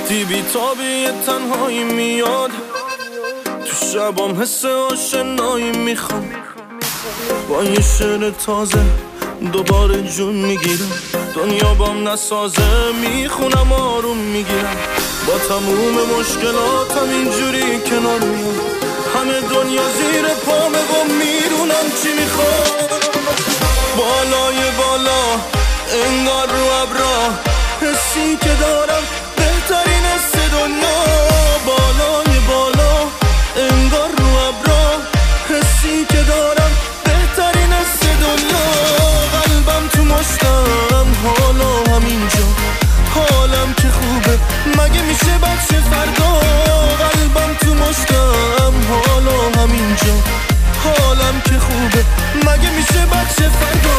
وقتی بی تابی تنهایی میاد، تو شبام حس آشنایی میخوام. با یه شعر تازه دوباره جون میگیرم، دنیا بام نسازه میخونم آروم میگیرم. با تموم مشکلاتم اینجوری کنار میام، همه دنیا زیر پامه و میدونم چی میخوام. بالای بالا انگار رو ابرا، حسی که دارم بهترین حس دنیا. بالای بالا انگار رو ابرا، حسی که دارم بهترین حس دنیا. قلبم تو مشتم حالا همینجا، حالم که خوبه مگه میشه بچه فردا. قلبم تو مشتم حالا همینجا، حالم که خوبه مگه میشه بچه فردا.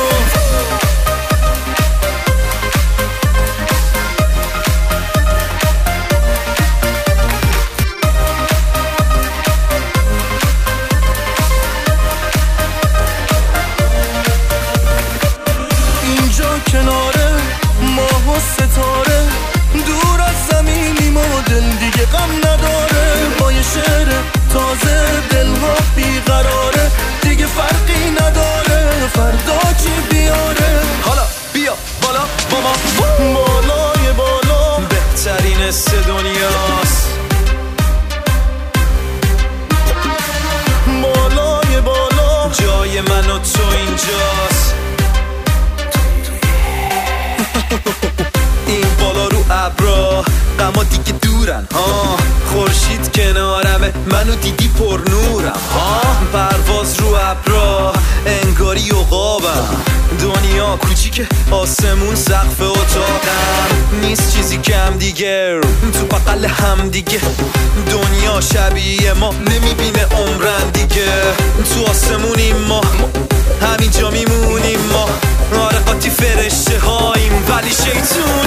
کناره ماه و ستاره، دور از زمینیم و دل دیگه غم نداره. با یه شعر تازه دلها بیقراره، دیگه فرقی نداره فردا چی بیاره. حالا بیا بالا با ما، بالای بالا بهترین حس دنیاست. بالای بالا جای من و تو اینجاست. این بالا رو ابرا غما دیگه دورن ها، خورشید کنارمه منو دیدی پر نورم ها. پرواز رو ابرا انگاری عقابم، دنیا کوچیکه آسمون سقف اتاقم. نیست چیزی کم دیگه تو بغل هم دیگه، دنیا شبیه ما نمیبینه عمرن دیگه. تو آسمونیم ما همینجا میمونیم ما، آره قاطی فرشته هاییم ولی شیطون